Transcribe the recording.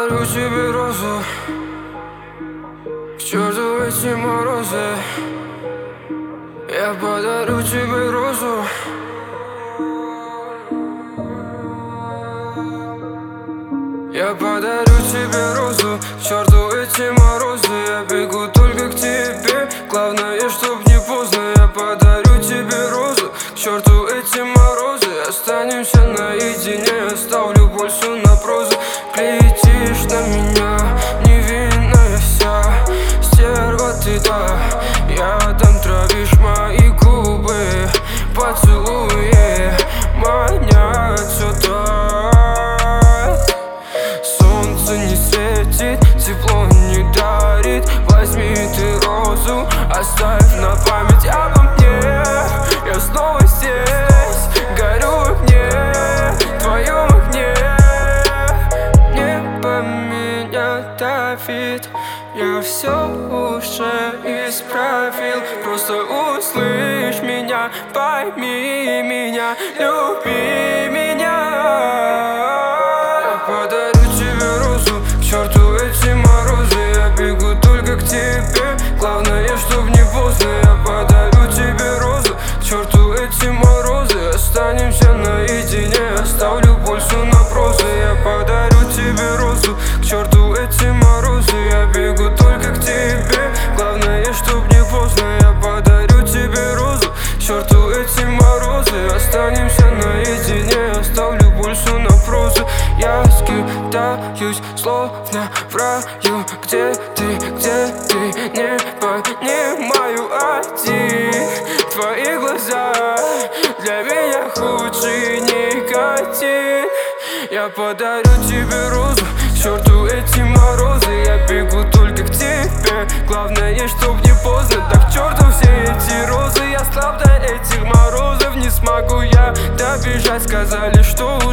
подарю тебе розу, к черту эти морозы. Я подарю тебе розу. Я подарю тебе розу, к черту эти морозы. Я бегу только к тебе, главное, чтоб не поздно. Я подарю тебе розу, к черту эти морозы. Останемся наедине, оставлю больше на прозу. Летишь на меня, невинная вся, стерва ты, да. Ядом травишь мои губы, поцелуи манят сюда. Солнце не светит, тепло не дарит. Возьми ты розу, оставь на память обо мне. Я снова здесь, горю в огне, твоем огне. Небо меня давит, я все уже исправил. Просто услышь меня, пойми меня, люби меня. Я подарю тебе розу, к черту эти морозы. Я бегу только к тебе, главное, чтоб не поздно. Я подарю тебе розу, к черту эти морозы. Останемся наедине, оставлю больше на прозу. Я подарю тебе розу, к черту эти морозы. Я бегу только к тебе, главное, чтоб не поздно. Я подарю тебе розу, к черту эти морозы. Останемся наедине, оставлю больше на прозу. Я скитаюсь, словно в раю. Где ты, не понимаю один. Твои глаза для меня худший никотин. Я подарю тебе розу, к черту эти морозы. Я бегу только к тебе, главное, чтоб не поздно. Да к черту все эти розы, я слаб до этих морозов. Не смогу я добежать, сказали, что